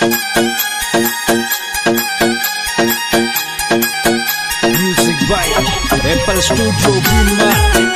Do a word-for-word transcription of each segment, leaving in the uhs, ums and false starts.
Music by Apple Studio Greenman.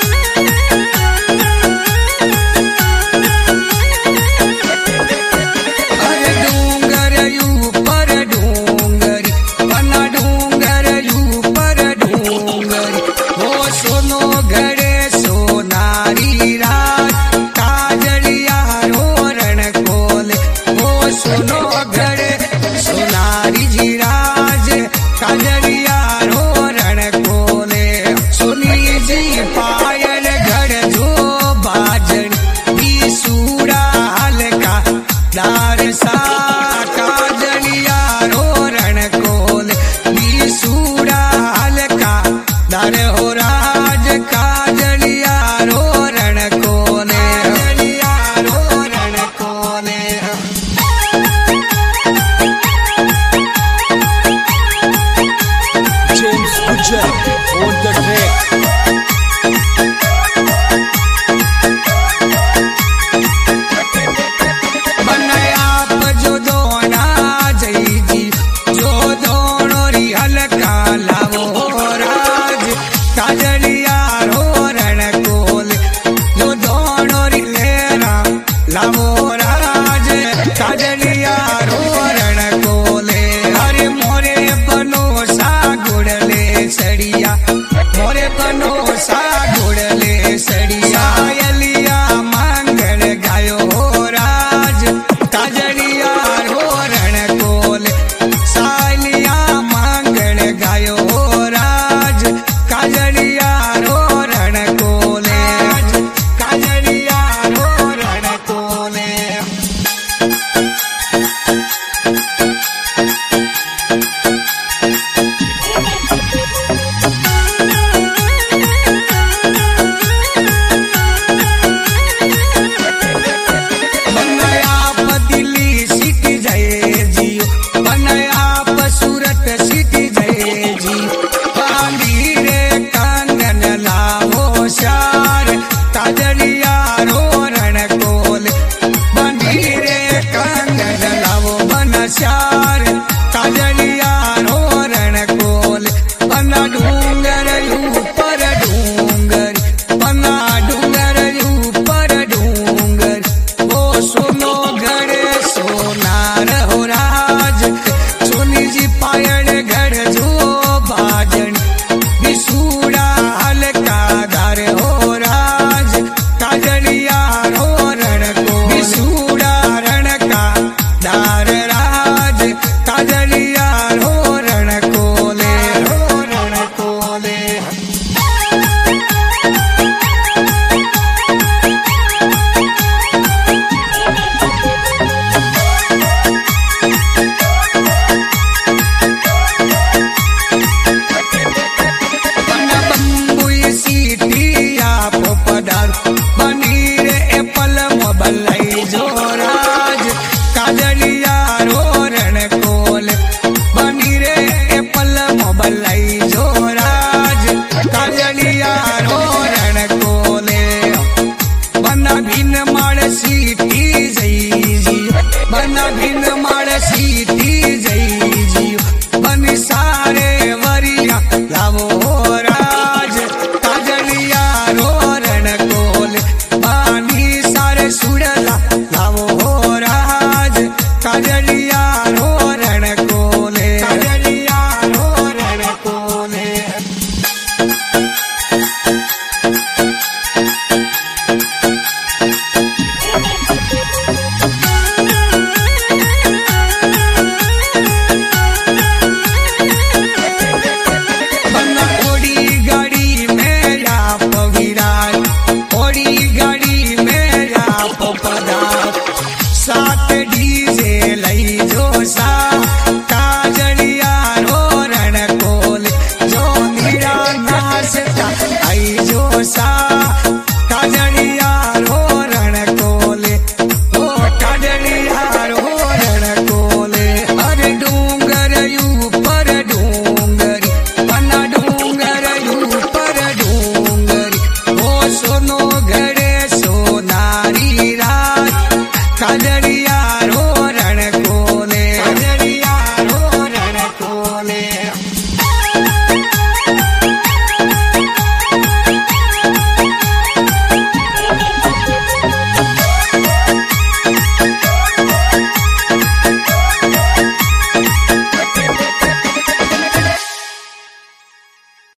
On the track. मोरे बनो सा गुड़ले सड़िया यलिया मांगण गायो राज काजड़िया रो रण कोल सालिया मांगण गायो राज काजड़िया रो रण कोले काजड़िया रो रण कोले चार काजलिया रो रण कोल बना डूंगर ऊपर डूंगर बना डूंगर ऊपर डूंगर वो सुनो घड़े सोनार हो राज सोनी जी पायड़ घड़ जो बाजन बिसूड़ा हल्का दार हो राज काजलिया रो रण को बिसूड़ा रण का दार काजलिया रो रण कोले रो रण कोले बंबुई सीटिया पोपदार बनी रे एप्पल मोबाइल जो राज काजलिया रो रण कोल बनी रे एप्पल मोबाइल जो राज काजलिया रो रण कोले बना भिन माड़ सीटी जई जी बना भिन माड़ सीटी जई जी बन सारे वरिया लावो राज काजलिया रो रण कोल बानी सारे सुड़ला लावो राज काजलिया रो रण कोले काजलिया रो रण कोले बना ओडी गाड़ी में या पविराज ओडी गाड़ी में या पदार सात डीजे लई जो सा